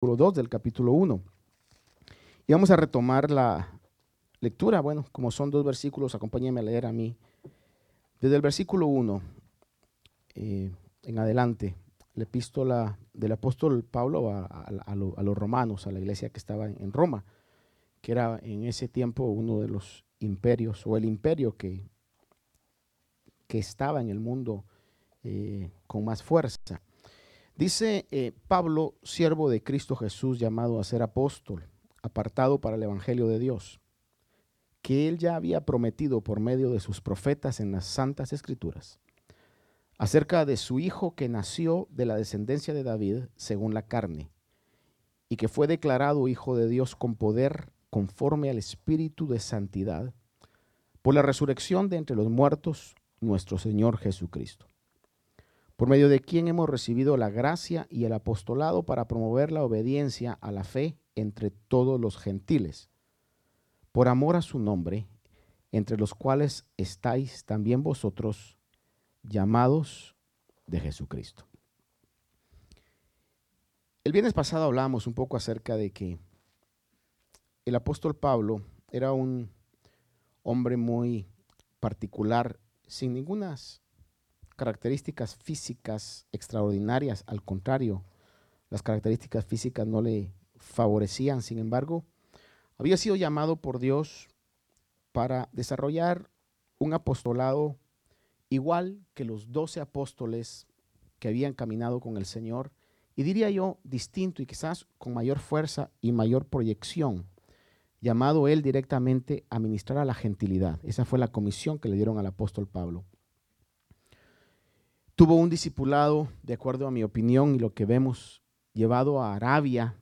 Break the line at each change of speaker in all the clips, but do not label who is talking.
2 del capítulo 1. Y vamos a retomar la lectura. Bueno, como son 2 versículos, acompáñenme a leer a mí. Desde el versículo 1 en adelante, la epístola del apóstol Pablo a los romanos, a la iglesia que estaba en Roma, que era en ese tiempo uno de los imperios, o el imperio que estaba en el mundo con más fuerza. Dice Pablo, siervo de Cristo Jesús, llamado a ser apóstol, apartado para el evangelio de Dios, que él ya había prometido por medio de sus profetas en las santas escrituras, acerca de su hijo que nació de la descendencia de David según la carne, y que fue declarado hijo de Dios con poder conforme al espíritu de santidad, por la resurrección de entre los muertos, nuestro Señor Jesucristo, por medio de quien hemos recibido la gracia y el apostolado para promover la obediencia a la fe entre todos los gentiles, por amor a su nombre, entre los cuales estáis también vosotros, llamados de Jesucristo. El viernes pasado hablábamos un poco acerca de que el apóstol Pablo era un hombre muy particular, sin ninguna características físicas extraordinarias. Al contrario, las características físicas no le favorecían. Sin embargo, había sido llamado por Dios para desarrollar un apostolado igual que los 12 apóstoles que habían caminado con el Señor, y diría yo distinto y quizás con mayor fuerza y mayor proyección, llamado él directamente a ministrar a la gentilidad. Esa fue la comisión que le dieron al apóstol Pablo. Tuvo un discipulado, de acuerdo a mi opinión y lo que vemos, llevado a Arabia,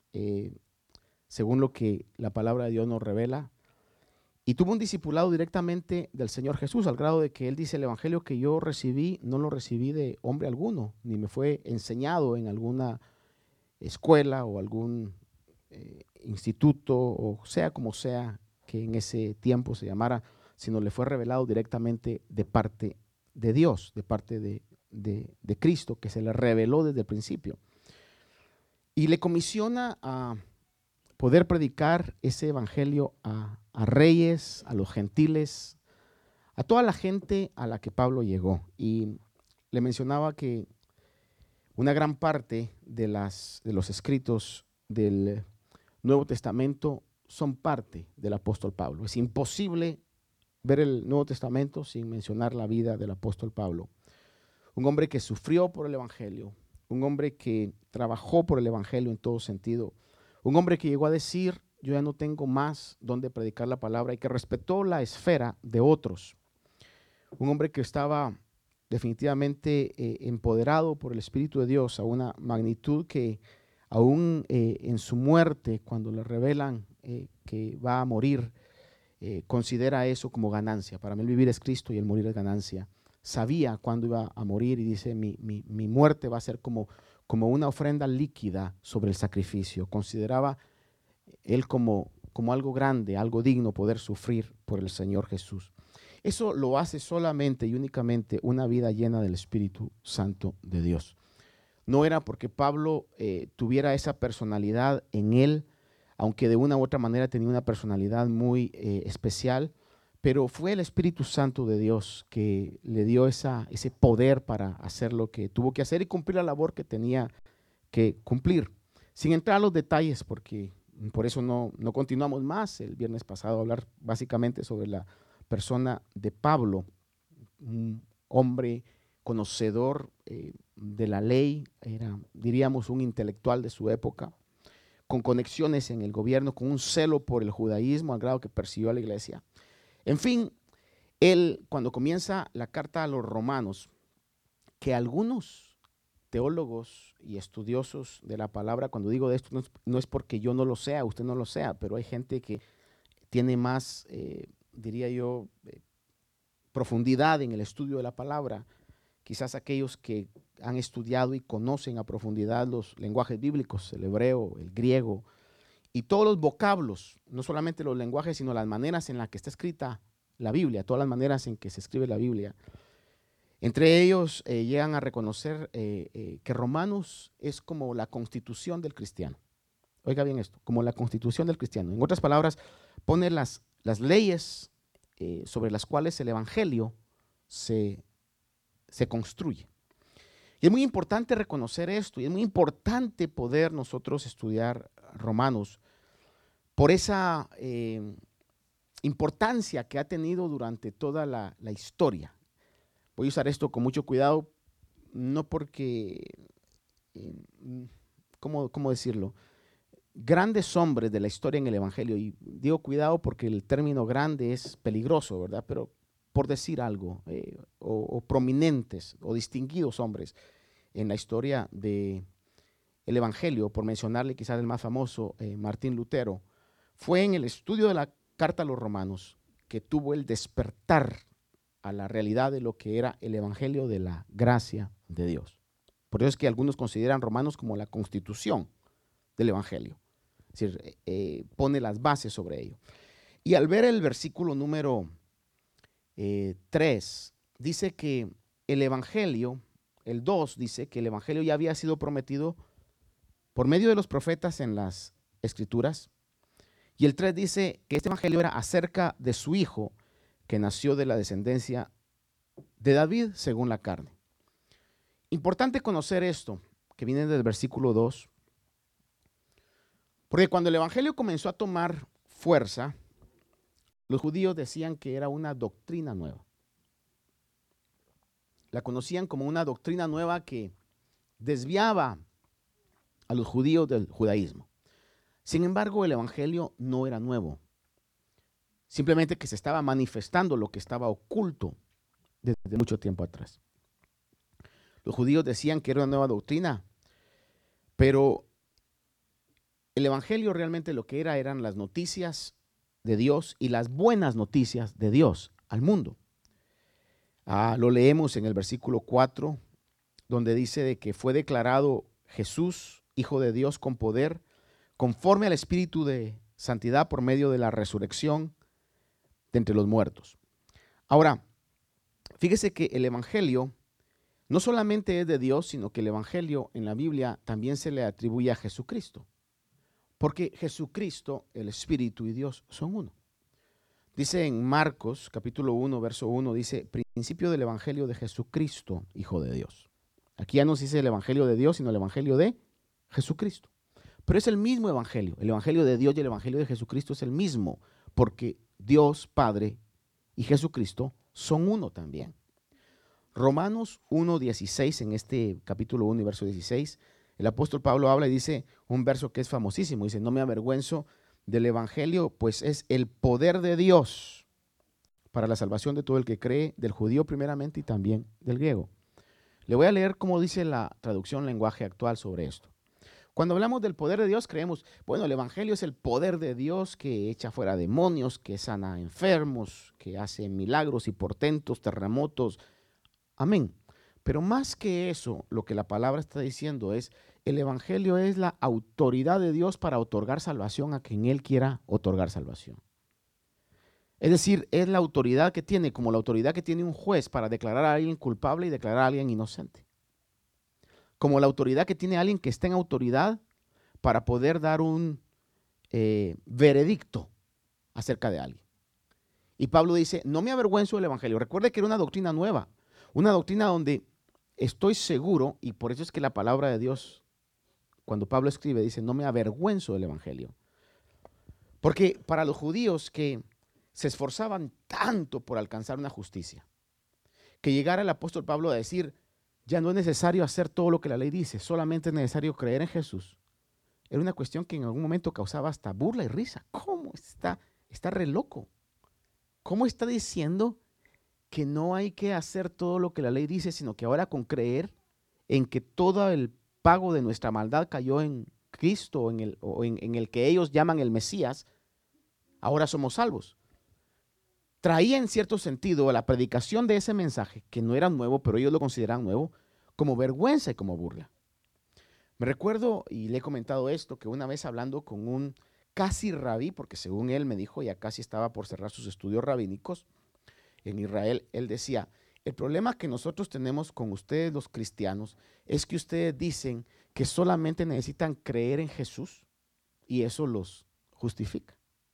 según lo que la palabra de Dios nos revela, y tuvo un discipulado directamente del Señor Jesús, al grado de que él dice: el evangelio que yo recibí, no lo recibí de hombre alguno, ni me fue enseñado en alguna escuela o algún instituto, o sea como sea que en ese tiempo se llamara, sino le fue revelado directamente de parte de Dios, de parte de Cristo, que se le reveló desde el principio. Y le comisiona a poder predicar ese evangelio a reyes, a los gentiles, a toda la gente a la que Pablo llegó. Y le mencionaba que una gran parte de los escritos del Nuevo Testamento son parte del apóstol Pablo. Es imposible ver el Nuevo Testamento sin mencionar la vida del apóstol Pablo. Un hombre que sufrió por el evangelio, un hombre que trabajó por el evangelio en todo sentido, un hombre que llegó a decir: yo ya no tengo más donde predicar la palabra, y que respetó la esfera de otros. Un hombre que estaba definitivamente empoderado por el Espíritu de Dios a una magnitud que aún en su muerte, cuando le revelan que va a morir, considera eso como ganancia. Para mí el vivir es Cristo y el morir es ganancia. Sabía cuándo iba a morir y dice: mi muerte va a ser como una ofrenda líquida sobre el sacrificio. Consideraba él como algo grande, algo digno poder sufrir por el Señor Jesús. Eso lo hace solamente y únicamente una vida llena del Espíritu Santo de Dios. No era porque Pablo tuviera esa personalidad en él, aunque de una u otra manera tenía una personalidad muy especial, pero fue el Espíritu Santo de Dios que le dio ese poder para hacer lo que tuvo que hacer y cumplir la labor que tenía que cumplir. Sin entrar a los detalles, porque por eso no continuamos más el viernes pasado a hablar básicamente sobre la persona de Pablo, un hombre conocedor de la ley, era, diríamos, un intelectual de su época, con conexiones en el gobierno, con un celo por el judaísmo, al grado que persiguió a la iglesia. En fin, él, cuando comienza la carta a los romanos, que algunos teólogos y estudiosos de la palabra, cuando digo de esto, no es porque yo no lo sea, usted no lo sea, pero hay gente que tiene más, diría yo, profundidad en el estudio de la palabra, quizás aquellos que han estudiado y conocen a profundidad los lenguajes bíblicos, el hebreo, el griego, y todos los vocablos, no solamente los lenguajes, sino las maneras en las que está escrita la Biblia, todas las maneras en que se escribe la Biblia. Entre ellos llegan a reconocer que Romanos es como la constitución del cristiano. Oiga bien esto, como la constitución del cristiano. En otras palabras, pone las leyes sobre las cuales el evangelio se construye. Y es muy importante reconocer esto y es muy importante poder nosotros estudiar Romanos por esa importancia que ha tenido durante toda la historia. Voy a usar esto con mucho cuidado, no porque, ¿cómo decirlo? Grandes hombres de la historia en el Evangelio, y digo cuidado porque el término grande es peligroso, ¿verdad? Pero por decir algo, o prominentes o distinguidos hombres en la historia del Evangelio, por mencionarle quizás el más famoso, Martín Lutero, fue en el estudio de la carta a los romanos que tuvo el despertar a la realidad de lo que era el Evangelio de la gracia de Dios. Por eso es que algunos consideran Romanos como la constitución del Evangelio. Es decir, pone las bases sobre ello. Y al ver el versículo número 3, dice que el Evangelio, el 2 dice que el Evangelio ya había sido prometido por medio de los profetas en las Escrituras. Y el 3 dice que este Evangelio era acerca de su Hijo, que nació de la descendencia de David según la carne. Importante conocer esto, que viene del versículo 2, porque cuando el Evangelio comenzó a tomar fuerza, los judíos decían que era una doctrina nueva. La conocían como una doctrina nueva que desviaba a los judíos del judaísmo. Sin embargo, el Evangelio no era nuevo. Simplemente que se estaba manifestando lo que estaba oculto desde mucho tiempo atrás. Los judíos decían que era una nueva doctrina, pero el Evangelio realmente lo que eran las noticias de Dios y las buenas noticias de Dios al mundo. Lo leemos en el versículo 4, donde dice de que fue declarado Jesús, Hijo de Dios con poder, conforme al Espíritu de santidad por medio de la resurrección de entre los muertos. Ahora, fíjese que el Evangelio no solamente es de Dios, sino que el Evangelio en la Biblia también se le atribuye a Jesucristo. Porque Jesucristo, el Espíritu y Dios son uno. Dice en Marcos capítulo 1, verso 1, dice, principio del Evangelio de Jesucristo, Hijo de Dios. Aquí ya no se dice el Evangelio de Dios, sino el Evangelio de Jesucristo. Pero es el mismo Evangelio. El Evangelio de Dios y el Evangelio de Jesucristo es el mismo, porque Dios Padre y Jesucristo son uno también. Romanos 1:16, en este capítulo 1 y verso 16, el apóstol Pablo habla y dice un verso que es famosísimo. Dice, no me avergüenzo del Evangelio, pues es el poder de Dios para la salvación de todo el que cree, del judío primeramente y también del griego. Le voy a leer cómo dice la traducción lenguaje actual sobre esto. Cuando hablamos del poder de Dios, creemos, bueno, el Evangelio es el poder de Dios que echa fuera demonios, que sana a enfermos, que hace milagros y portentos, terremotos. Amén. Pero más que eso, lo que la palabra está diciendo es, el Evangelio es la autoridad de Dios para otorgar salvación a quien Él quiera otorgar salvación. Es decir, es la autoridad que tiene, como la autoridad que tiene un juez para declarar a alguien culpable y declarar a alguien inocente. Como la autoridad que tiene alguien que está en autoridad para poder dar un veredicto acerca de alguien. Y Pablo dice, no me avergüenzo del Evangelio. Recuerde que era una doctrina nueva, una doctrina donde estoy seguro, y por eso es que la palabra de Dios, cuando Pablo escribe, dice, no me avergüenzo del Evangelio. Porque para los judíos que se esforzaban tanto por alcanzar una justicia, que llegara el apóstol Pablo a decir, ya no es necesario hacer todo lo que la ley dice, solamente es necesario creer en Jesús. Era una cuestión que en algún momento causaba hasta burla y risa. ¿Cómo está re loco? ¿Cómo está diciendo que no hay que hacer todo lo que la ley dice, sino que ahora con creer en que todo el pago de nuestra maldad cayó en Cristo, en el que ellos llaman el Mesías, ahora somos salvos? Traía en cierto sentido la predicación de ese mensaje, que no era nuevo, pero ellos lo consideraban nuevo, como vergüenza y como burla. Me recuerdo, y le he comentado esto, que una vez hablando con un casi rabí, porque según él me dijo, ya casi estaba por cerrar sus estudios rabínicos en Israel, él decía, el problema que nosotros tenemos con ustedes los cristianos es que ustedes dicen que solamente necesitan creer en Jesús y eso los justifica.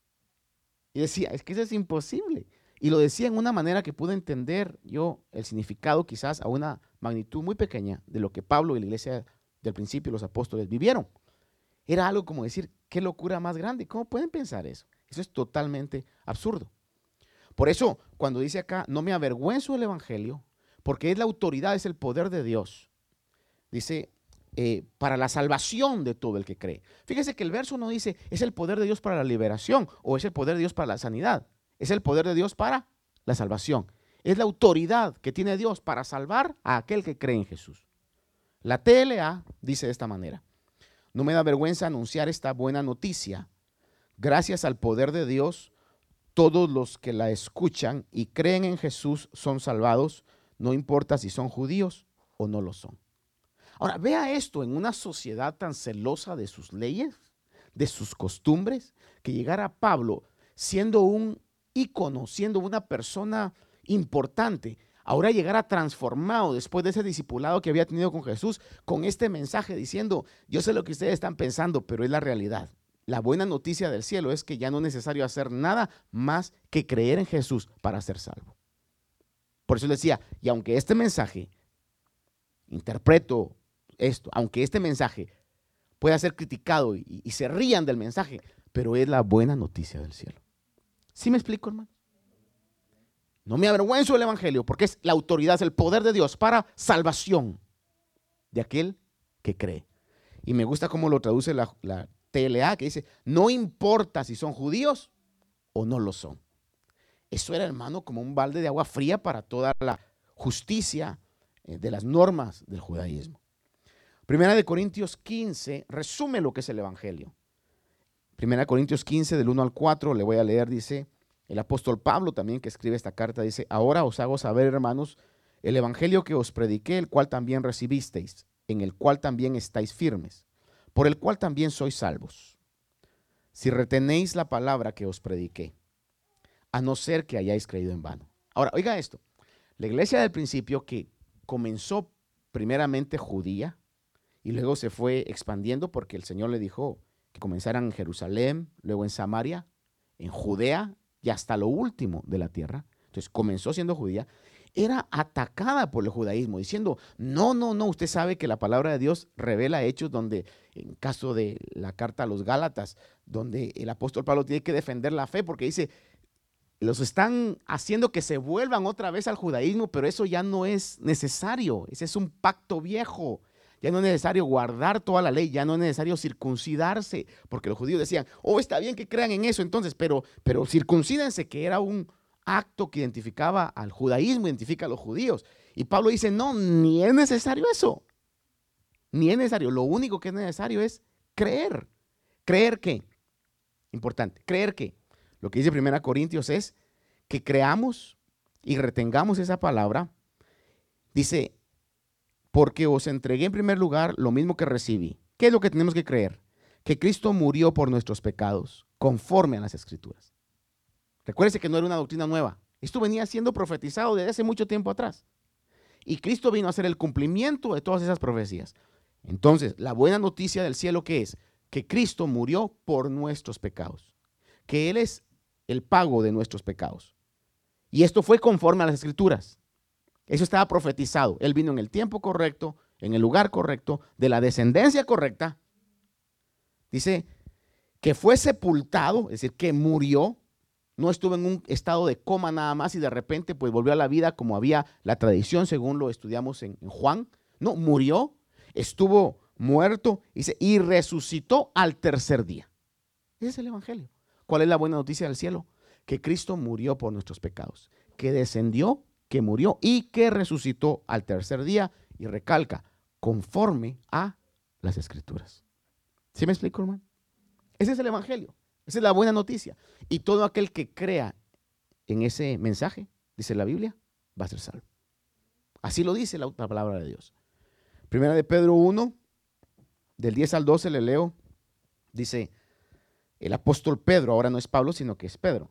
Y decía, es que eso es imposible. Y lo decía en una manera que pude entender yo el significado quizás a una magnitud muy pequeña de lo que Pablo y la iglesia del principio, los apóstoles, vivieron. Era algo como decir, qué locura más grande. ¿Cómo pueden pensar eso? Eso es totalmente absurdo. Por eso, cuando dice acá, no me avergüenzo del evangelio, porque es la autoridad, es el poder de Dios. Dice, para la salvación de todo el que cree. Fíjese que el verso no dice, es el poder de Dios para la liberación o es el poder de Dios para la sanidad. Es el poder de Dios para la salvación. Es la autoridad que tiene Dios para salvar a aquel que cree en Jesús. La TLA dice de esta manera, no me da vergüenza anunciar esta buena noticia. Gracias al poder de Dios, todos los que la escuchan y creen en Jesús son salvados, no importa si son judíos o no lo son. Ahora, vea esto en una sociedad tan celosa de sus leyes, de sus costumbres, que llegara Pablo siendo un ícono, siendo una persona importante, ahora llegara transformado después de ese discipulado que había tenido con Jesús, con este mensaje diciendo, yo sé lo que ustedes están pensando, pero es la realidad. La buena noticia del cielo es que ya no es necesario hacer nada más que creer en Jesús para ser salvo. Por eso decía, y aunque este mensaje, interpreto esto, aunque este mensaje pueda ser criticado y se rían del mensaje, pero es la buena noticia del cielo. ¿Sí me explico, hermano? No me avergüenzo del evangelio porque es la autoridad, es el poder de Dios para salvación de aquel que cree. Y me gusta cómo lo traduce la TLA, que dice, no importa si son judíos o no lo son. Eso era, hermano, como un balde de agua fría para toda la justicia de las normas del judaísmo. Primera de Corintios 15 resume lo que es el evangelio. Primera de Corintios 15 del 1 al 4, le voy a leer, dice, el apóstol Pablo también que escribe esta carta, dice, ahora os hago saber, hermanos, el evangelio que os prediqué, el cual también recibisteis, en el cual también estáis firmes, por el cual también sois salvos, si retenéis la palabra que os prediqué, a no ser que hayáis creído en vano. Ahora, oiga esto, la iglesia del principio que comenzó primeramente judía y luego se fue expandiendo porque el Señor le dijo que comenzaran en Jerusalén, luego en Samaria, en Judea y hasta lo último de la tierra. Entonces comenzó siendo judía, era atacada por el judaísmo, diciendo, no, usted sabe que la palabra de Dios revela hechos donde, en caso de la carta a los Gálatas, donde el apóstol Pablo tiene que defender la fe porque dice, los están haciendo que se vuelvan otra vez al judaísmo, pero eso ya no es necesario, ese es un pacto viejo. Ya no es necesario guardar toda la ley, ya no es necesario circuncidarse, porque los judíos decían, está bien que crean en eso entonces, pero circuncídense, que era un acto que identificaba al judaísmo, identifica a los judíos. Y Pablo dice, no, ni es necesario eso, ni es necesario, lo único que es necesario es creer. ¿Creer qué? Importante, creer qué. Lo que dice 1 Corintios es que creamos y retengamos esa palabra. Dice, porque os entregué en primer lugar lo mismo que recibí. ¿Qué es lo que tenemos que creer? Que Cristo murió por nuestros pecados, conforme a las Escrituras. Recuérdese que no era una doctrina nueva. Esto venía siendo profetizado desde hace mucho tiempo atrás. Y Cristo vino a hacer el cumplimiento de todas esas profecías. Entonces, la buena noticia del cielo, ¿qué es? Que Cristo murió por nuestros pecados. Que Él es el pago de nuestros pecados. Y esto fue conforme a las Escrituras. Eso estaba profetizado. Él vino en el tiempo correcto, en el lugar correcto, de la descendencia correcta. Dice que fue sepultado, es decir, que murió. No estuvo en un estado de coma nada más y de repente pues volvió a la vida como había la tradición según lo estudiamos en Juan. No, murió, estuvo muerto y resucitó al tercer día. Ese es el evangelio. ¿Cuál es la buena noticia del cielo? Que Cristo murió por nuestros pecados, que descendió, que murió y que resucitó al tercer día, y recalca, conforme a las Escrituras. ¿Sí me explico, hermano? Ese es el evangelio, esa es la buena noticia. Y todo aquel que crea en ese mensaje, dice la Biblia, va a ser salvo. Así lo dice la palabra de Dios. Primera de Pedro 1, del 10 al 12 le leo, dice el apóstol Pedro, ahora no es Pablo, sino que es Pedro.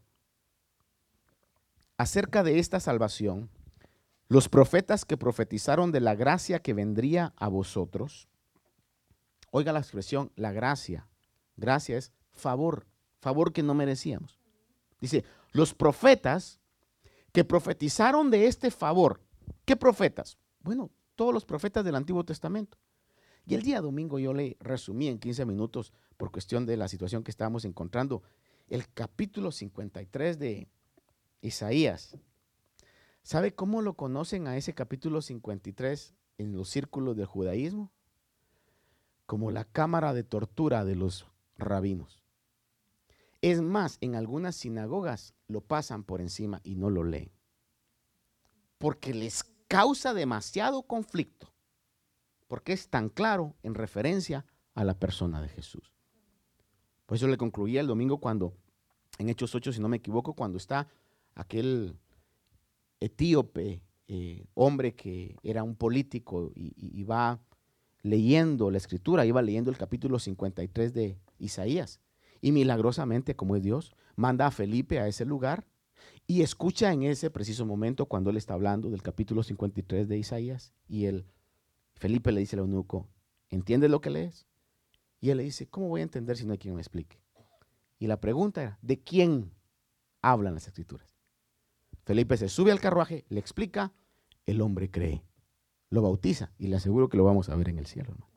Acerca de esta salvación, los profetas que profetizaron de la gracia que vendría a vosotros, oiga la expresión, la gracia Gracia es favor, favor que no merecíamos. Dice, los profetas que profetizaron de este favor. ¿Qué profetas? Bueno, todos los profetas del Antiguo Testamento. Y el día domingo yo le resumí en 15 minutos, por cuestión de la situación que estábamos encontrando, el capítulo 53 de Isaías. ¿Sabe cómo lo conocen a ese capítulo 53 en los círculos del judaísmo? Como la cámara de tortura de los rabinos. Es más, en algunas sinagogas lo pasan por encima y no lo leen. Porque les causa demasiado conflicto. Porque es tan claro en referencia a la persona de Jesús. Por eso le concluía el domingo cuando, en Hechos 8, si no me equivoco, cuando está aquel etíope, hombre que era un político y va leyendo la escritura, iba leyendo el capítulo 53 de Isaías. Y milagrosamente, como es Dios, manda a Felipe a ese lugar y escucha en ese preciso momento cuando él está hablando del capítulo 53 de Isaías. Y Felipe le dice al eunuco, ¿entiendes lo que lees? Y él le dice, ¿cómo voy a entender si no hay quien me explique? Y la pregunta era, ¿de quién hablan las escrituras? Felipe se sube al carruaje, le explica, el hombre cree, lo bautiza y le aseguro que lo vamos a ver en el cielo, hermano.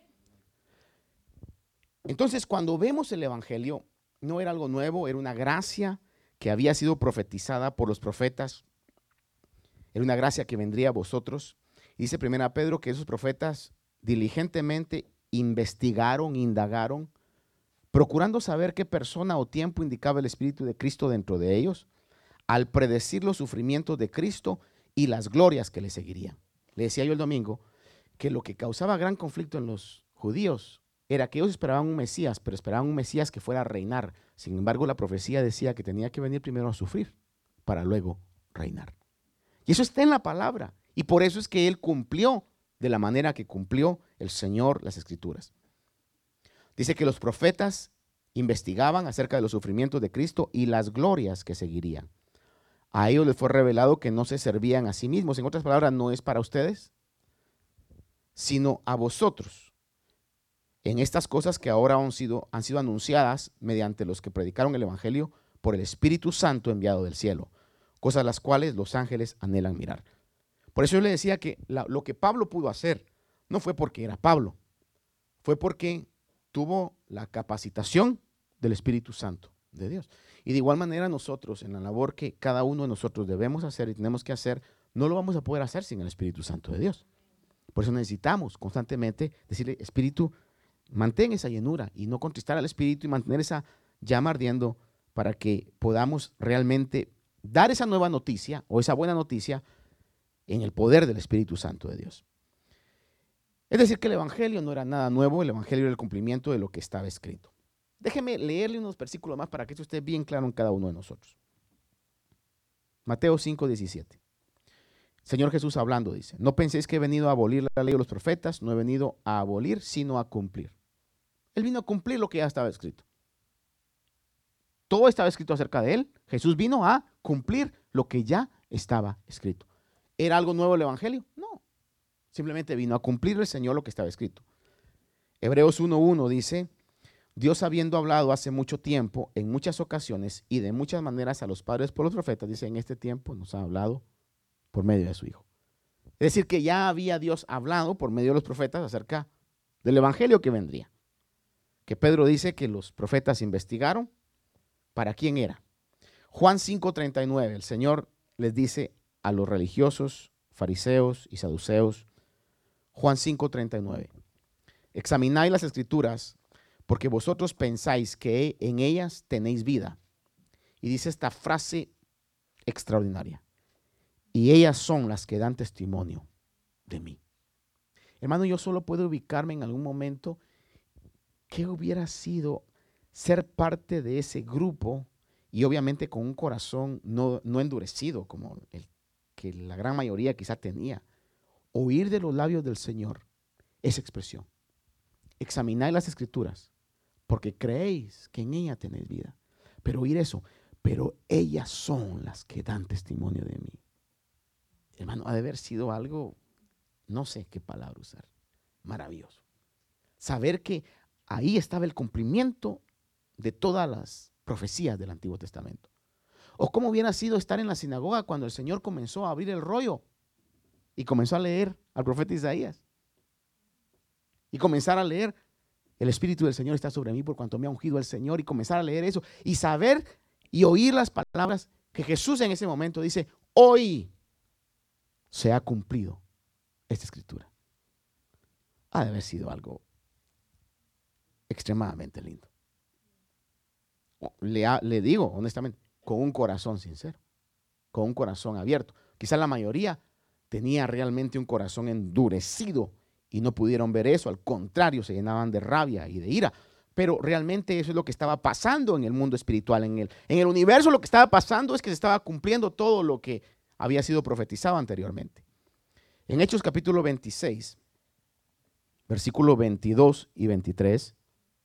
Entonces, cuando vemos el evangelio, no era algo nuevo, era una gracia que había sido profetizada por los profetas, era una gracia que vendría a vosotros. Y dice 1 Pedro que esos profetas diligentemente investigaron, indagaron, procurando saber qué persona o tiempo indicaba el Espíritu de Cristo dentro de ellos, al predecir los sufrimientos de Cristo y las glorias que le seguirían. Le decía yo el domingo que lo que causaba gran conflicto en los judíos era que ellos esperaban un Mesías, pero esperaban un Mesías que fuera a reinar. Sin embargo, la profecía decía que tenía que venir primero a sufrir para luego reinar. Y eso está en la palabra. Y por eso es que él cumplió de la manera que cumplió el Señor las Escrituras. Dice que los profetas investigaban acerca de los sufrimientos de Cristo y las glorias que seguirían. A ellos les fue revelado que no se servían a sí mismos. En otras palabras, no es para ustedes, sino a vosotros. En estas cosas que ahora han sido anunciadas mediante los que predicaron el Evangelio por el Espíritu Santo enviado del cielo, cosas las cuales los ángeles anhelan mirar. Por eso yo le decía que lo que Pablo pudo hacer no fue porque era Pablo, fue porque tuvo la capacitación del Espíritu Santo de Dios. Y de igual manera nosotros, en la labor que cada uno de nosotros debemos hacer y tenemos que hacer, no lo vamos a poder hacer sin el Espíritu Santo de Dios. Por eso necesitamos constantemente decirle, Espíritu, mantén esa llenura y no contristar al Espíritu y mantener esa llama ardiendo para que podamos realmente dar esa nueva noticia o esa buena noticia en el poder del Espíritu Santo de Dios. Es decir, que el Evangelio no era nada nuevo, el Evangelio era el cumplimiento de lo que estaba escrito. Déjeme leerle unos versículos más para que esto esté bien claro en cada uno de nosotros. Mateo 5:17. Señor Jesús hablando dice, no penséis que he venido a abolir la ley de los profetas, no he venido a abolir, sino a cumplir. Él vino a cumplir lo que ya estaba escrito. Todo estaba escrito acerca de él. Jesús vino a cumplir lo que ya estaba escrito. ¿Era algo nuevo el Evangelio? No. Simplemente vino a cumplir el Señor lo que estaba escrito. Hebreos 1:1 dice, Dios habiendo hablado hace mucho tiempo, en muchas ocasiones y de muchas maneras a los padres por los profetas, dice, en este tiempo nos ha hablado por medio de su Hijo. Es decir, que ya había Dios hablado por medio de los profetas acerca del Evangelio que vendría. Que Pedro dice que los profetas investigaron para quién era. Juan 5:39, el Señor les dice a los religiosos, fariseos y saduceos, Juan 5:39, examináis las Escrituras porque vosotros pensáis que en ellas tenéis vida. Y dice esta frase extraordinaria, y ellas son las que dan testimonio de mí. Hermano, yo solo puedo ubicarme en algún momento qué hubiera sido ser parte de ese grupo y obviamente con un corazón no endurecido como el que la gran mayoría quizá tenía. Oír de los labios del Señor esa expresión. Examinad las Escrituras porque creéis que en ella tenéis vida. Pero oír eso, pero ellas son las que dan testimonio de mí. Hermano, ha de haber sido algo, no sé qué palabra usar, maravilloso. Saber que ahí estaba el cumplimiento de todas las profecías del Antiguo Testamento. O cómo hubiera sido estar en la sinagoga cuando el Señor comenzó a abrir el rollo y comenzó a leer al profeta Isaías. Y comenzar a leer, el Espíritu del Señor está sobre mí por cuanto me ha ungido el Señor, y comenzar a leer eso y saber y oír las palabras que Jesús en ese momento dice: hoy se ha cumplido esta escritura. Ha de haber sido algo extremadamente lindo. Le digo honestamente, con un corazón sincero, con un corazón abierto. Quizás la mayoría tenía realmente un corazón endurecido y no pudieron ver eso. Al contrario, se llenaban de rabia y de ira. Pero realmente eso es lo que estaba pasando en el mundo espiritual. En el universo lo que estaba pasando es que se estaba cumpliendo todo lo que había sido profetizado anteriormente. En Hechos capítulo 26, versículos 22 y 23,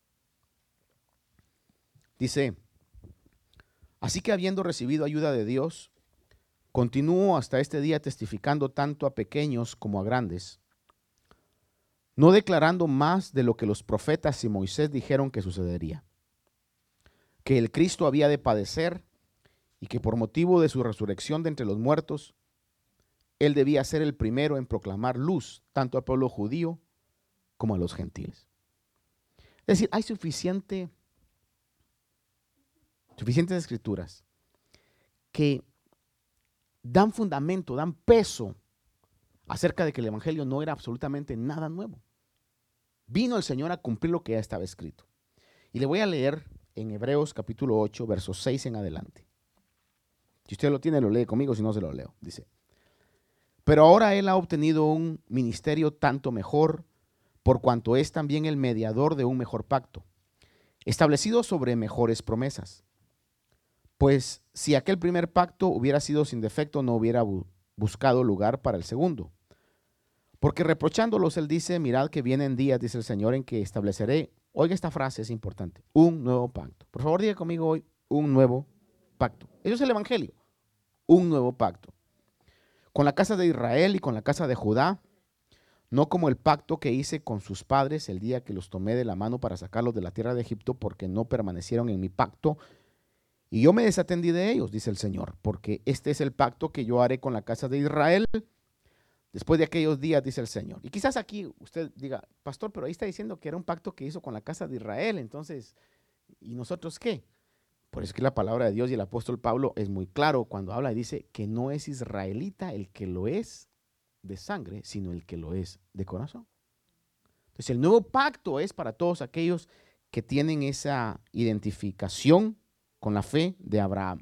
dice: así que habiendo recibido ayuda de Dios, continúo hasta este día testificando tanto a pequeños como a grandes, no declarando más de lo que los profetas y Moisés dijeron que sucedería, que el Cristo había de padecer y que por motivo de su resurrección de entre los muertos, él debía ser el primero en proclamar luz tanto al pueblo judío como a los gentiles. Es decir, hay suficientes escrituras que dan fundamento, dan peso acerca de que el evangelio no era absolutamente nada nuevo. Vino el Señor a cumplir lo que ya estaba escrito. Y le voy a leer en Hebreos capítulo 8, versos 6 en adelante. Si usted lo tiene, lo lee conmigo, si no se lo leo. Dice: pero ahora él ha obtenido un ministerio tanto mejor, por cuanto es también el mediador de un mejor pacto, establecido sobre mejores promesas. Pues si aquel primer pacto hubiera sido sin defecto, no hubiera buscado lugar para el segundo. Porque reprochándolos, él dice: mirad que vienen días, dice el Señor, en que estableceré, oiga esta frase, es importante, un nuevo pacto. Por favor, diga conmigo hoy: un nuevo pacto. Eso es el evangelio, un nuevo pacto. Con la casa de Israel y con la casa de Judá, no como el pacto que hice con sus padres el día que los tomé de la mano para sacarlos de la tierra de Egipto, porque no permanecieron en mi pacto, y yo me desatendí de ellos, dice el Señor, porque este es el pacto que yo haré con la casa de Israel después de aquellos días, dice el Señor. Y quizás aquí usted diga: pastor, pero ahí está diciendo que era un pacto que hizo con la casa de Israel, entonces, ¿y nosotros qué? Por eso es que la palabra de Dios y el apóstol Pablo es muy claro cuando habla y dice que no es israelita el que lo es de sangre, sino el que lo es de corazón. Entonces el nuevo pacto es para todos aquellos que tienen esa identificación con la fe de Abraham.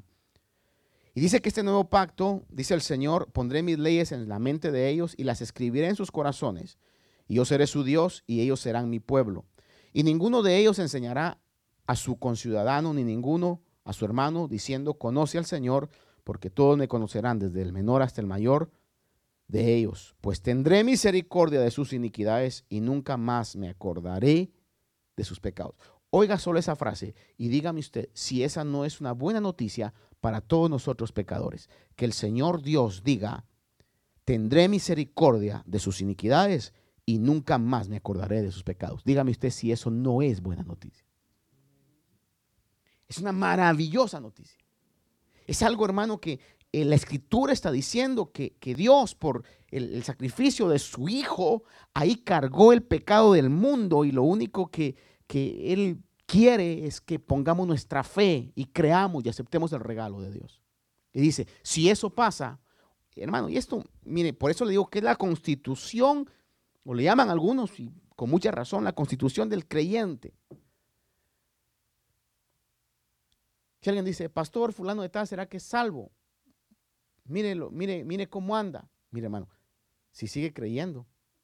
Y dice que este nuevo pacto, dice el Señor: pondré mis leyes en la mente de ellos y las escribiré en sus corazones. Y yo seré su Dios y ellos serán mi pueblo. Y ninguno de ellos enseñará a su conciudadano ni ninguno a su hermano, diciendo: conoce al Señor, porque todos me conocerán, desde el menor hasta el mayor de ellos. Pues tendré misericordia de sus iniquidades y nunca más me acordaré de sus pecados. Oiga solo esa frase y dígame usted si esa no es una buena noticia para todos nosotros pecadores. Que el Señor Dios diga: tendré misericordia de sus iniquidades y nunca más me acordaré de sus pecados. Dígame usted si eso no es buena noticia. Es una maravillosa noticia. Es algo, hermano, que la Escritura está diciendo que Dios, por el sacrificio de su Hijo, ahí cargó el pecado del mundo, y lo único que Él quiere es que pongamos nuestra fe y creamos y aceptemos el regalo de Dios. Y dice: si eso pasa, hermano, y esto, mire, por eso le digo que es la constitución, o le llaman algunos, y con mucha razón, la constitución del creyente. Si alguien dice: pastor, fulano de tal, ¿será que es salvo? Mírelo, mire cómo anda. Mire, hermano, si sigue creyendo,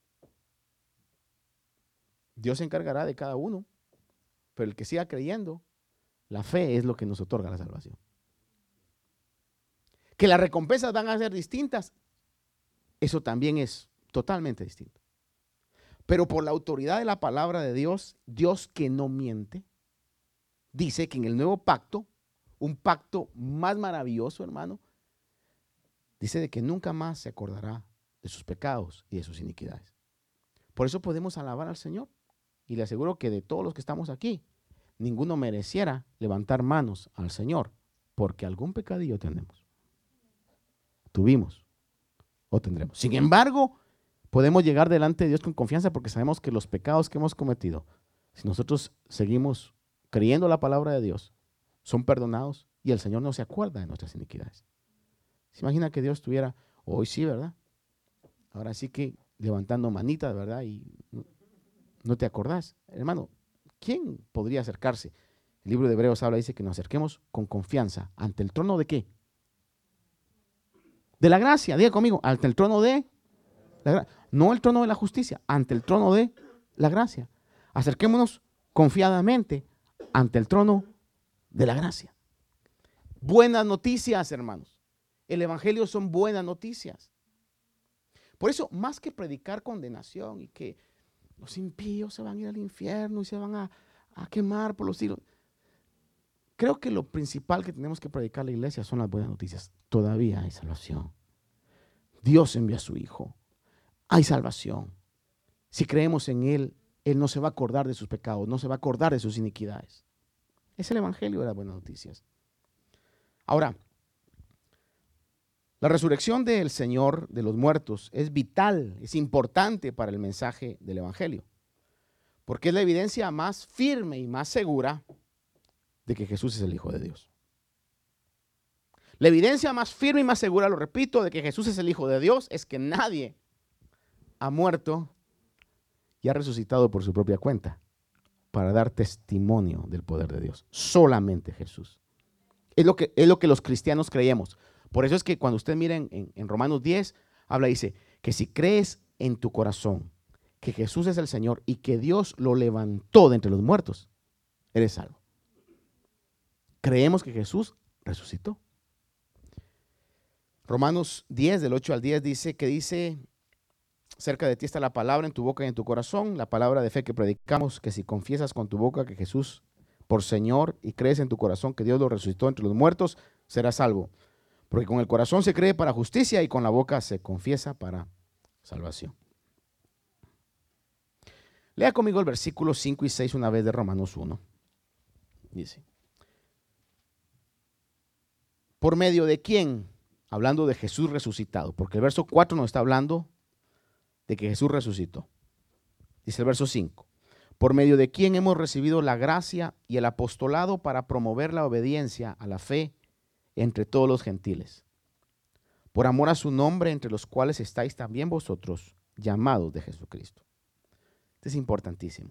Dios se encargará de cada uno. Pero el que siga creyendo, la fe es lo que nos otorga la salvación. Que las recompensas van a ser distintas, eso también es totalmente distinto. Pero por la autoridad de la palabra de Dios, Dios que no miente, dice que en el nuevo pacto, un pacto más maravilloso, hermano, dice de que nunca más se acordará de sus pecados y de sus iniquidades. Por eso podemos alabar al Señor. y le aseguro que de todos los que estamos aquí, ninguno mereciera levantar manos al Señor, porque algún pecadillo tenemos, tuvimos o tendremos. Sin embargo, podemos llegar delante de Dios con confianza porque sabemos que los pecados que hemos cometido, si nosotros seguimos creyendo la palabra de Dios, son perdonados y el Señor no se acuerda de nuestras iniquidades. ¿Se imagina que Dios estuviera, hoy sí, verdad? Ahora sí que levantando manitas, ¿verdad? Y no te acordás. Hermano, ¿quién podría acercarse? El libro de Hebreos habla, dice que nos acerquemos con confianza. ¿Ante el trono de qué? De la gracia, diga conmigo, ante el trono de la gracia. No el trono de la justicia, ante el trono de la gracia. Acerquémonos confiadamente ante el trono de la gracia. Buenas noticias, hermanos. El evangelio son buenas noticias. Por eso, más que predicar condenación y que los impíos se van a ir al infierno y se van a quemar por los siglos, creo que lo principal que tenemos que predicar a la iglesia son las buenas noticias. Todavía hay salvación. Dios envía a su Hijo. Hay salvación. Si creemos en Él, Él no se va a acordar de sus pecados, no se va a acordar de sus iniquidades. Es el evangelio de las buenas noticias. Ahora, la resurrección del Señor de los muertos es vital, es importante para el mensaje del evangelio, porque es la evidencia más firme y más segura de que Jesús es el Hijo de Dios. La evidencia más firme y más segura, lo repito, de que Jesús es el Hijo de Dios es que nadie ha muerto y ha resucitado por su propia cuenta para dar testimonio del poder de Dios. Solamente Jesús. Es lo que los cristianos creemos. Por eso es que cuando usted mira en Romanos 10, dice que si crees en tu corazón que Jesús es el Señor y que Dios lo levantó de entre los muertos, eres salvo. Creemos que Jesús resucitó. Romanos 10, del 8 al 10, dice, cerca de ti está la palabra en tu boca y en tu corazón, la palabra de fe que predicamos, que si confiesas con tu boca que Jesús por Señor y crees en tu corazón que Dios lo resucitó entre los muertos, serás salvo. Porque con el corazón se cree para justicia y con la boca se confiesa para salvación. Lea conmigo el versículo 5 y 6 una vez de Romanos 1. Dice, ¿por medio de quién? Hablando de Jesús resucitado, porque el verso 4 nos está hablando de que Jesús resucitó. Dice el verso 5, por medio de quién hemos recibido la gracia y el apostolado para promover la obediencia a la fe entre todos los gentiles, por amor a su nombre, entre los cuales estáis también vosotros, llamados de Jesucristo. Esto es importantísimo.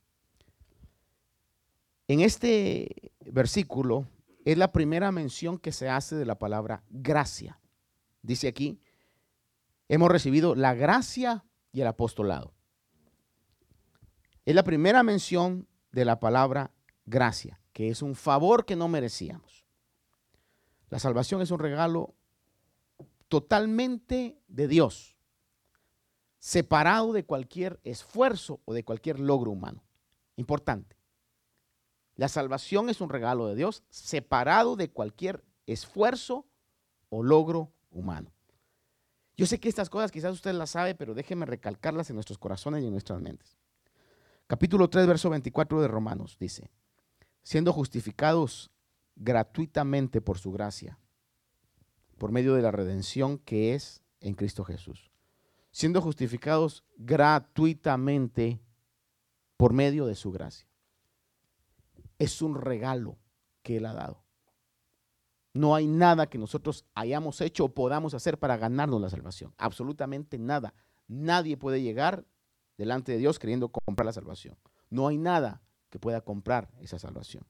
En este versículo es la primera mención que se hace de la palabra gracia. Dice aquí, hemos recibido la gracia y el apostolado. Es la primera mención de la palabra gracia, que es un favor que no merecíamos. La salvación es un regalo totalmente de Dios, separado de cualquier esfuerzo o de cualquier logro humano. Importante. La salvación es un regalo de Dios, separado de cualquier esfuerzo o logro humano. Yo sé que estas cosas quizás usted las sabe, pero déjeme recalcarlas en nuestros corazones y en nuestras mentes. Capítulo 3, verso 24 de Romanos dice, siendo justificados gratuitamente por su gracia, por medio de la redención que es en Cristo Jesús. Siendo justificados gratuitamente por medio de su gracia. Es un regalo que Él ha dado. No hay nada que nosotros hayamos hecho o podamos hacer para ganarnos la salvación. Absolutamente nada. Nadie puede llegar delante de Dios queriendo comprar la salvación. No hay nada que pueda comprar esa salvación.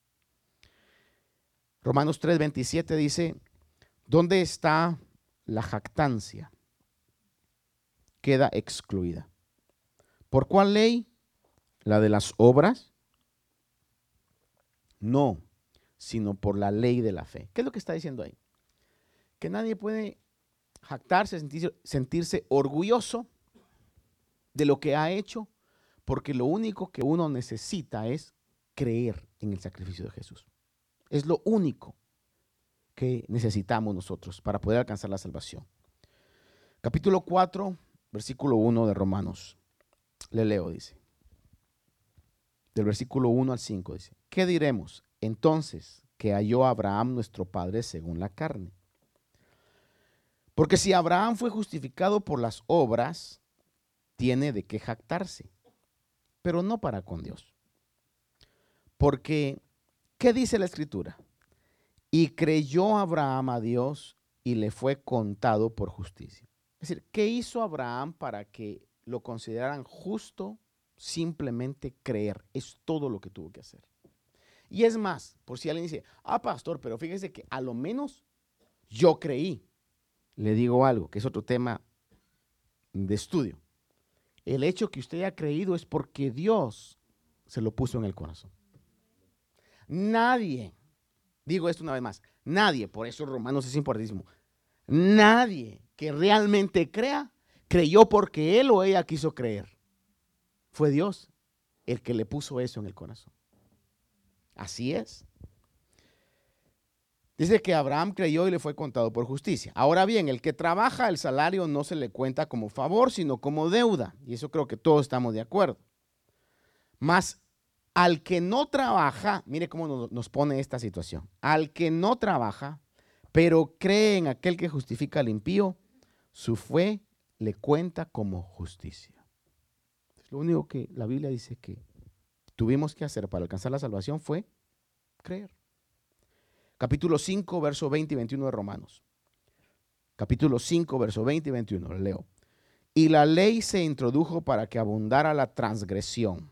Romanos 3:27 dice, ¿dónde está la jactancia? Queda excluida. ¿Por cuál ley? ¿La de las obras? No, sino por la ley de la fe. ¿Qué es lo que está diciendo ahí? Que nadie puede jactarse, sentirse orgulloso de lo que ha hecho, porque lo único que uno necesita es creer en el sacrificio de Jesús. Es lo único que necesitamos nosotros para poder alcanzar la salvación. Capítulo 4, versículo 1 de Romanos. Le leo, dice. del versículo 1 al 5, dice: ¿qué diremos entonces que halló Abraham nuestro padre según la carne? Porque si Abraham fue justificado por las obras, tiene de qué jactarse, pero no para con Dios. Porque, ¿qué dice la Escritura? Y creyó Abraham a Dios y le fue contado por justicia. Es decir, ¿qué hizo Abraham para que lo consideraran justo? Simplemente creer. Es todo lo que tuvo que hacer. Y es más, por si alguien dice: pastor, pero fíjese que a lo menos yo creí. Le digo algo, que es otro tema de estudio. El hecho que usted haya creído es porque Dios se lo puso en el corazón. Nadie, digo esto una vez más, nadie, por eso Romanos es importantísimo, nadie que realmente crea, creyó porque él o ella quiso creer. Fue Dios el que le puso eso en el corazón. Así es. Dice que Abraham creyó y le fue contado por justicia. Ahora bien, el que trabaja, el salario no se le cuenta como favor, sino como deuda. Y eso creo que todos estamos de acuerdo. Mas al que no trabaja, mire cómo nos pone esta situación. Al que no trabaja, pero cree en aquel que justifica al impío, su fe le cuenta como justicia. Lo único que la Biblia dice que tuvimos que hacer para alcanzar la salvación fue creer. Capítulo 5, verso 20 y 21 de Romanos. Capítulo 5, verso 20 y 21, leo. Y la ley se introdujo para que abundara la transgresión.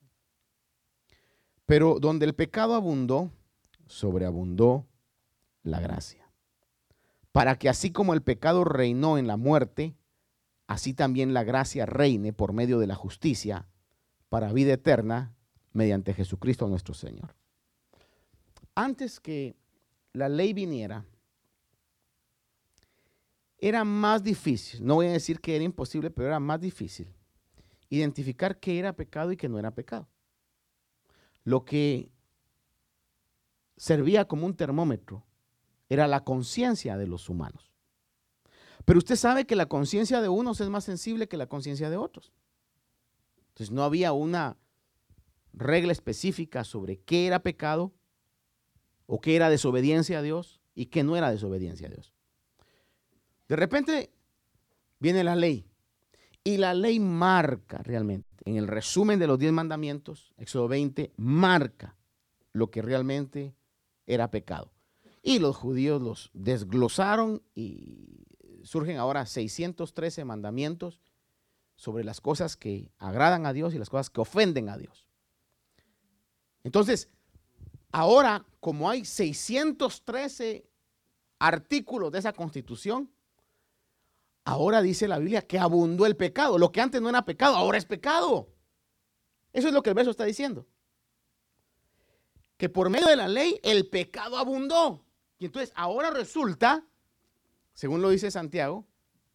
Pero donde el pecado abundó, sobreabundó la gracia. Para que así como el pecado reinó en la muerte, así también la gracia reine por medio de la justicia para vida eterna mediante Jesucristo nuestro Señor. Antes que la ley viniera, era más difícil, no voy a decir que era imposible, pero era más difícil identificar qué era pecado y qué no era pecado. Lo que servía como un termómetro era la conciencia de los humanos. Pero usted sabe que la conciencia de unos es más sensible que la conciencia de otros. Entonces no había una regla específica sobre qué era pecado o qué era desobediencia a Dios y qué no era desobediencia a Dios. De repente viene la ley y la ley marca realmente, en el resumen de los 10 mandamientos, Éxodo 20, marca lo que realmente era pecado. Y los judíos los desglosaron y surgen ahora 613 mandamientos sobre las cosas que agradan a Dios y las cosas que ofenden a Dios. Entonces, ahora, como hay 613 artículos de esa Constitución, ahora dice la Biblia que abundó el pecado. Lo que antes no era pecado, ahora es pecado. Eso es lo que el verso está diciendo. Que por medio de la ley el pecado abundó. Y entonces ahora resulta, según lo dice Santiago,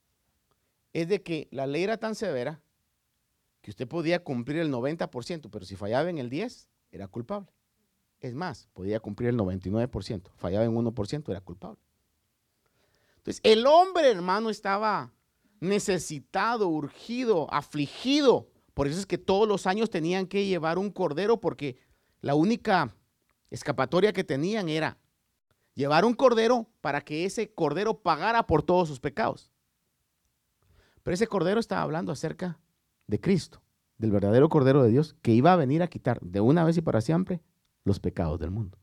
es de que la ley era tan severa que usted podía cumplir el 90%, pero si fallaba en el 10%, era culpable. Es más, podía cumplir el 99%, fallaba en 1%, era culpable. Entonces, el hombre, hermano, estaba necesitado, urgido, afligido. Por eso es que todos los años tenían que llevar un cordero, porque la única escapatoria que tenían era llevar un cordero para que ese cordero pagara por todos sus pecados. Pero ese cordero estaba hablando acerca de Cristo, del verdadero Cordero de Dios, que iba a venir a quitar de una vez y para siempre los pecados del mundo.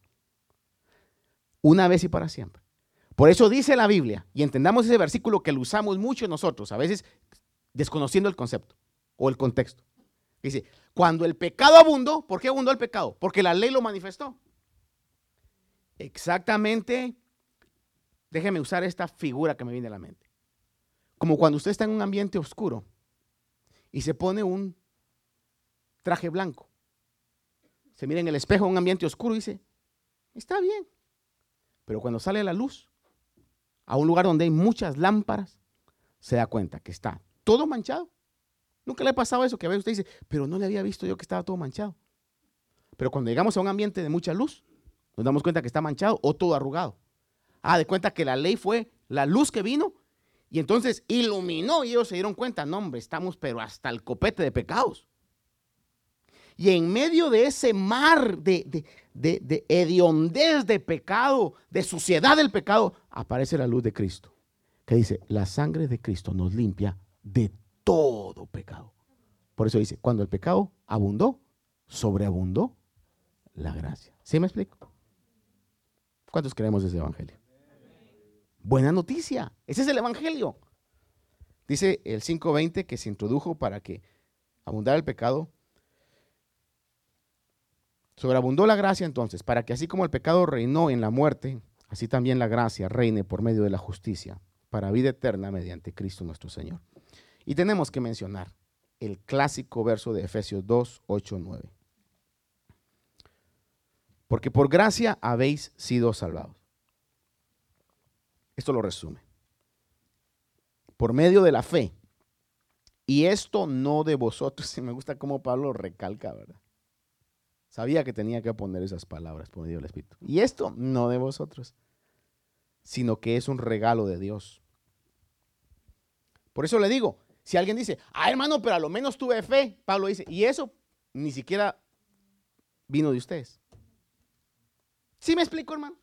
Una vez y para siempre. Por eso dice la Biblia, y entendamos ese versículo que lo usamos mucho nosotros, a veces desconociendo el concepto o el contexto. Dice, cuando el pecado abundó, ¿por qué abundó el pecado? Porque la ley lo manifestó. Exactamente, déjeme usar esta figura que me viene a la mente. Como cuando usted está en un ambiente oscuro y se pone un traje blanco. Se mira en el espejo en un ambiente oscuro y dice, está bien. Pero cuando sale la luz, a un lugar donde hay muchas lámparas, se da cuenta que está todo manchado. Nunca le ha pasado eso, que a veces usted dice, pero no le había visto yo que estaba todo manchado. Pero cuando llegamos a un ambiente de mucha luz, nos damos cuenta que está manchado o todo arrugado. De cuenta que la ley fue la luz que vino y entonces iluminó y ellos se dieron cuenta, no hombre, estamos pero hasta el copete de pecados. Y en medio de ese mar de hediondez de pecado, de suciedad del pecado, aparece la luz de Cristo, que dice, la sangre de Cristo nos limpia de todo pecado. Por eso dice, cuando el pecado abundó, sobreabundó la gracia. ¿Sí me explico? ¿Cuántos creemos ese evangelio? Buena noticia, ese es el evangelio. Dice el 5:20 que se introdujo para que abundara el pecado. Sobreabundó la gracia entonces, para que así como el pecado reinó en la muerte, así también la gracia reine por medio de la justicia, para vida eterna mediante Cristo nuestro Señor. Y tenemos que mencionar el clásico verso de Efesios 2, 8, 9. Porque por gracia habéis sido salvados. Esto lo resume. Por medio de la fe. Y esto no de vosotros. Y me gusta cómo Pablo recalca, ¿verdad? Sabía que tenía que poner esas palabras por medio del Espíritu. Y esto no de vosotros, sino que es un regalo de Dios. Por eso le digo, si alguien dice, hermano, pero a lo menos tuve fe, Pablo dice, y eso ni siquiera vino de ustedes. ¿Sí me explico, hermano?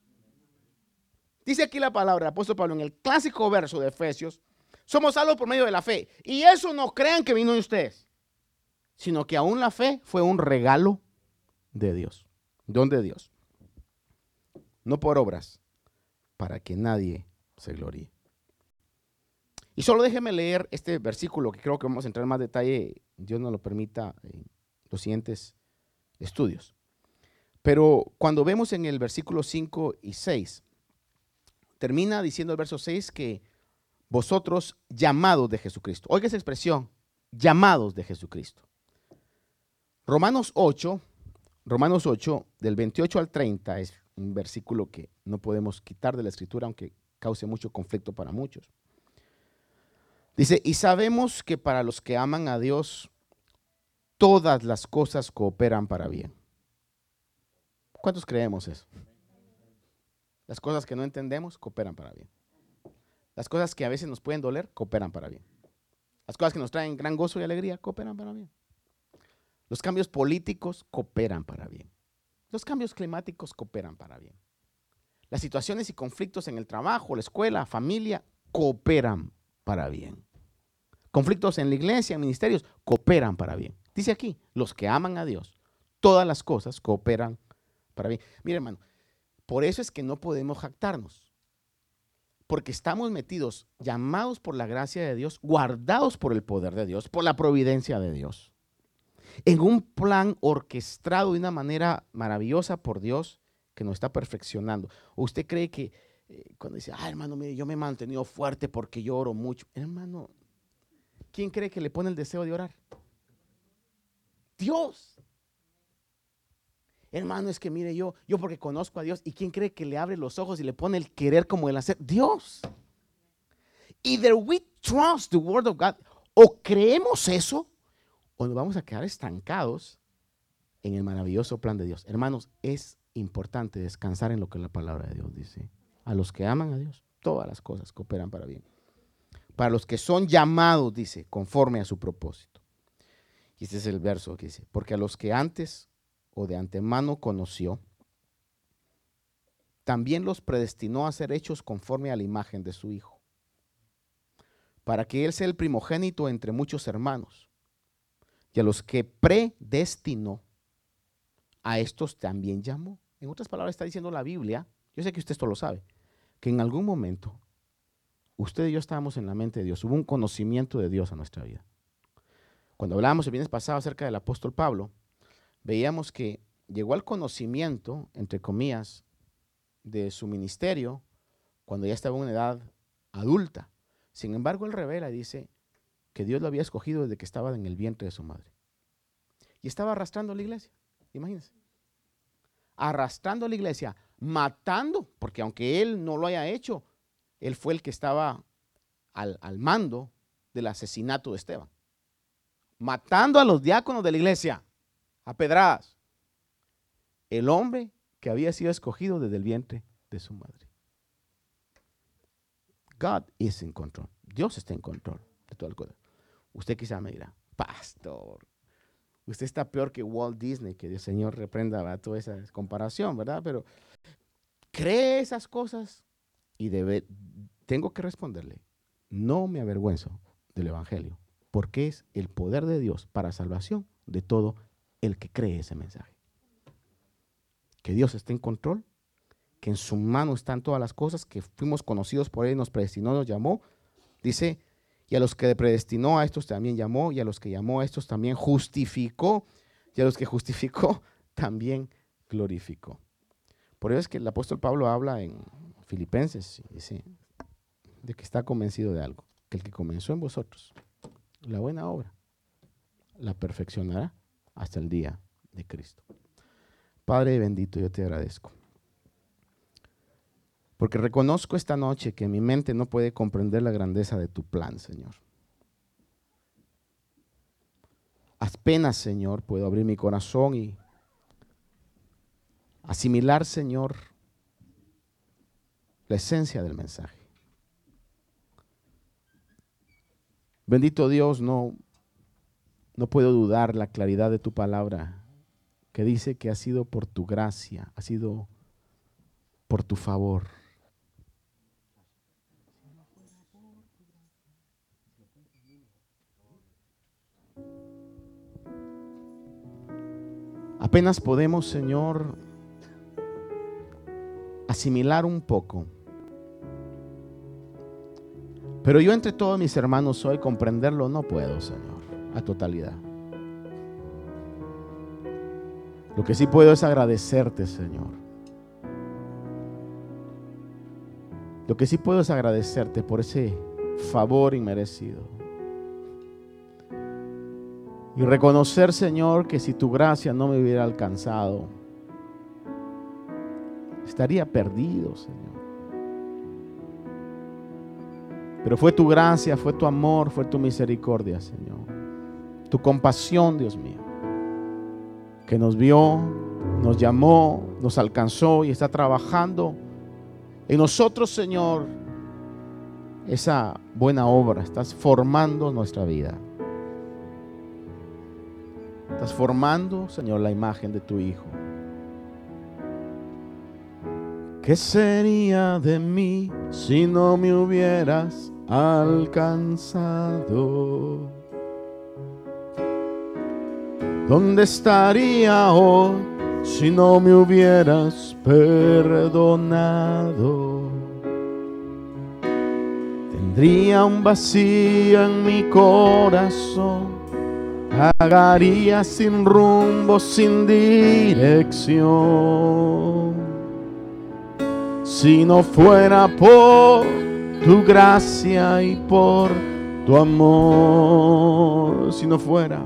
Dice aquí la palabra, el apóstol Pablo, en el clásico verso de Efesios, somos salvos por medio de la fe. Y eso no crean que vino de ustedes, sino que aún la fe fue un regalo de Dios, don de Dios, no por obras, para que nadie se gloríe. Y solo déjeme leer este versículo, que creo que vamos a entrar en más detalle, Dios nos lo permita, en los siguientes estudios. Pero cuando vemos en el versículo 5 y 6, termina diciendo el verso 6 que vosotros llamados de Jesucristo. Oiga esa expresión, llamados de Jesucristo. Romanos 8, del 28 al 30, es un versículo que no podemos quitar de la Escritura, aunque cause mucho conflicto para muchos. Dice, y sabemos que para los que aman a Dios, todas las cosas cooperan para bien. ¿Cuántos creemos eso? Las cosas que no entendemos cooperan para bien. Las cosas que a veces nos pueden doler cooperan para bien. Las cosas que nos traen gran gozo y alegría cooperan para bien. Los cambios políticos cooperan para bien. Los cambios climáticos cooperan para bien. Las situaciones y conflictos en el trabajo, la escuela, familia, cooperan para bien. Conflictos en la iglesia, en ministerios, cooperan para bien. Dice aquí, los que aman a Dios, todas las cosas cooperan para bien. Mire, hermano, por eso es que no podemos jactarnos. Porque estamos metidos, llamados por la gracia de Dios, guardados por el poder de Dios, por la providencia de Dios, en un plan orquestado de una manera maravillosa por Dios que nos está perfeccionando. ¿O usted cree que cuando dice, hermano, mire, yo me he mantenido fuerte porque yo oro mucho? Hermano, ¿quién cree que le pone el deseo de orar? Dios. Hermano, es que mire, yo porque conozco a Dios. ¿Y quién cree que le abre los ojos y le pone el querer como el hacer? Dios. Either we trust the word of God, o creemos eso, o nos vamos a quedar estancados en el maravilloso plan de Dios. Hermanos, es importante descansar en lo que la palabra de Dios dice. A los que aman a Dios, todas las cosas cooperan para bien. Para los que son llamados, dice, conforme a su propósito. Y este es el verso que dice, porque a los que antes o de antemano conoció, también los predestinó a ser hechos conforme a la imagen de su Hijo, para que Él sea el primogénito entre muchos hermanos. Y a los que predestinó, a estos también llamó. En otras palabras está diciendo la Biblia, yo sé que usted esto lo sabe, que en algún momento usted y yo estábamos en la mente de Dios, hubo un conocimiento de Dios en nuestra vida. Cuando hablábamos el viernes pasado acerca del apóstol Pablo, veíamos que llegó al conocimiento, entre comillas, de su ministerio cuando ya estaba en una edad adulta. Sin embargo, él revela y dice que Dios lo había escogido desde que estaba en el vientre de su madre. Y estaba arrastrando a la iglesia, imagínense. Arrastrando a la iglesia, matando, porque aunque él no lo haya hecho, él fue el que estaba al mando del asesinato de Esteban. Matando a los diáconos de la iglesia a pedradas. El hombre que había sido escogido desde el vientre de su madre. God is in control. Dios está en control de todas las cosas. Usted quizá me dirá, pastor, Usted está peor que Walt Disney, que el Señor reprenda, ¿verdad?, toda esa comparación, ¿verdad? Pero cree esas cosas y tengo que responderle, no me avergüenzo del Evangelio, porque es el poder de Dios para salvación de todo el que cree ese mensaje. Que Dios esté en control, que en su mano están todas las cosas, que fuimos conocidos por Él, nos predestinó, nos llamó. Dice, y a los que predestinó a estos también llamó, y a los que llamó a estos también justificó, y a los que justificó también glorificó. Por eso es que el apóstol Pablo habla en Filipenses, dice, de que está convencido de algo, que el que comenzó en vosotros la buena obra, la perfeccionará hasta el día de Cristo. Padre bendito, yo te agradezco, porque reconozco esta noche que mi mente no puede comprender la grandeza de tu plan, Señor. Apenas, Señor, puedo abrir mi corazón y asimilar, Señor, la esencia del mensaje. Bendito Dios, no puedo dudar la claridad de tu palabra, que dice que ha sido por tu gracia, ha sido por tu favor. Apenas podemos, Señor, asimilar un poco. Pero yo entre todos mis hermanos hoy comprenderlo no puedo, Señor, a totalidad. Lo que sí puedo es agradecerte, Señor. Lo que sí puedo es agradecerte por ese favor inmerecido. Y reconocer, Señor, que si tu gracia no me hubiera alcanzado, estaría perdido, Señor. Pero fue tu gracia, fue tu amor, fue tu misericordia, Señor. Tu compasión, Dios mío, que nos vio, nos llamó, nos alcanzó y está trabajando en nosotros, Señor, esa buena obra. Estás formando nuestra vida. Estás formando, Señor, la imagen de tu Hijo. ¿Qué sería de mí si no me hubieras alcanzado? ¿Dónde estaría hoy si no me hubieras perdonado? Tendría un vacío en mi corazón, vagaría sin rumbo, sin dirección. Si no fuera por tu gracia y por tu amor, si no fuera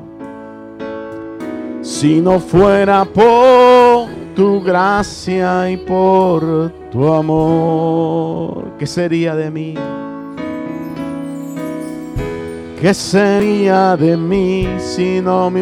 por tu gracia y por tu amor, ¿qué sería de mí? ¿Qué sería de mí si no me